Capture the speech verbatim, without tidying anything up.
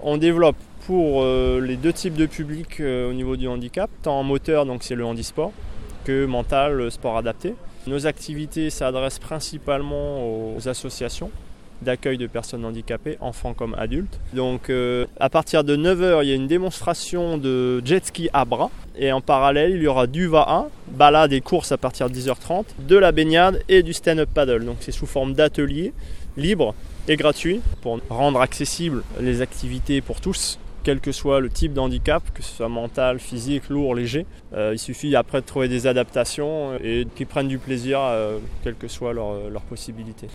On développe pour euh, les deux types de publics euh, au niveau du handicap, tant en moteur, donc c'est le handisport, que mental, le sport adapté. Nos activités s'adressent principalement aux associations d'accueil de personnes handicapées, enfants comme adultes. Donc euh, à partir de neuf heures, il y a une démonstration de jet ski à bras. Et en parallèle, il y aura du V A un, balade et course à partir de dix heures trente, de la baignade et du stand-up paddle. Donc c'est sous forme d'atelier libre et gratuit pour rendre accessibles les activités pour tous, quel que soit le type de handicap, que ce soit mental, physique, lourd, léger. Euh, il suffit après de trouver des adaptations et qu'ils prennent du plaisir, euh, quelles que soient leurs, leurs possibilités.